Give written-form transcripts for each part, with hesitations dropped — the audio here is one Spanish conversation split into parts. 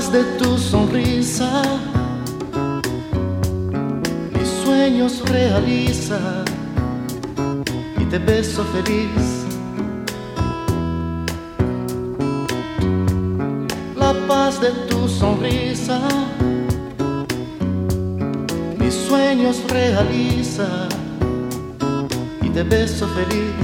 paz de tu sonrisa mis sueños realiza y te beso feliz. La paz de tu sonrisa mis sueños realiza y te beso feliz.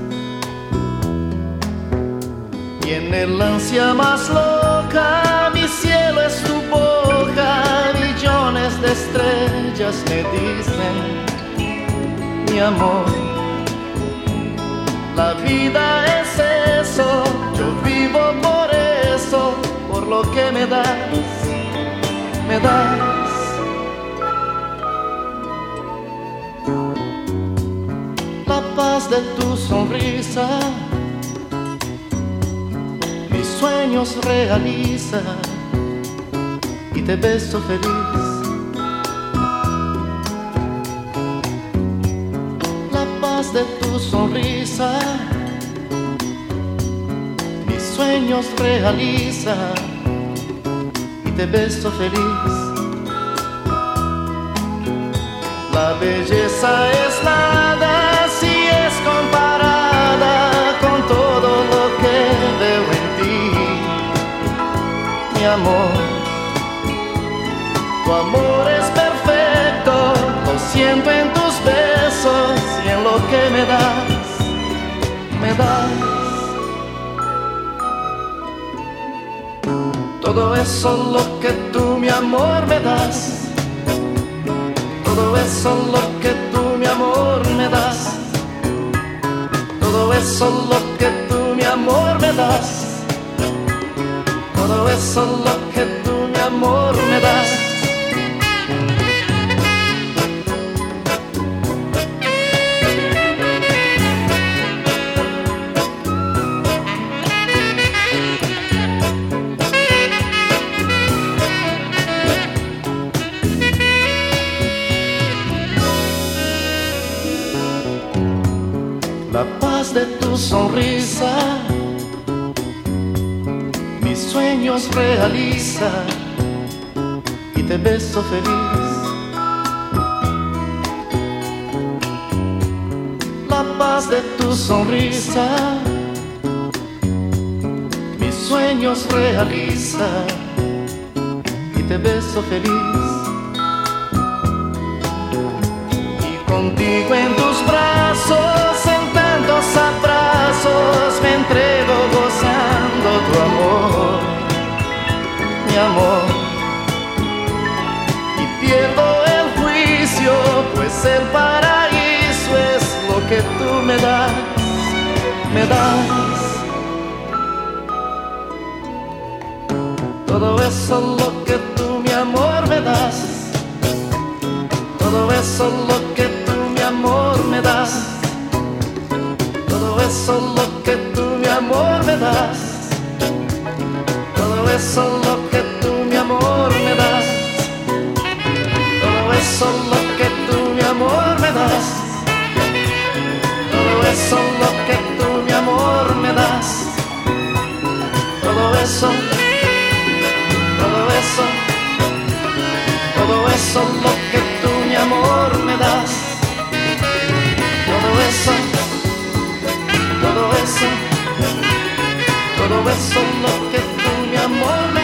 Y en el ansia más loca mi cielo es tu boca, millones de estrellas me dicen mi amor. La vida es eso, yo vivo por eso, por lo que me das, me das. La paz de tu sonrisa mis sueños realiza y te beso feliz. La paz de tu sonrisa mis sueños realiza y te beso feliz. La belleza es nada si es comparada con todo lo que veo en ti, mi amor. Tu amor es perfecto, lo siento en tus besos y en lo que me das, me das. Todo eso lo que tú, mi amor, me das. Todo eso lo que tú, mi amor, me das. Todo eso lo que tú, mi amor, me das. Todo eso lo que tú, mi amor, me das. La paz de tu sonrisa mis sueños realiza y te beso feliz. La paz de tu sonrisa mis sueños realiza y te beso feliz. Y contigo en tus brazos en tantos abrazos me entrego gozando tu amor, mi amor. Y pierdo el juicio, pues el paraíso es lo que tú me das, me das. Todo eso lo que tú, mi amor, me das. Todo eso lo que tú, mi amor, me das. Todo eso lo que tú, mi amor, me das. Todo eso lo que tú, mi amor, me das. Todo eso lo que tú, mi amor, me das. Todo eso lo que tú, mi amor, me das. Todo eso, todo eso, todo eso lo que tú, mi amor, me das. Todo eso, todo eso, todo eso lo que tú, mi amor, me das.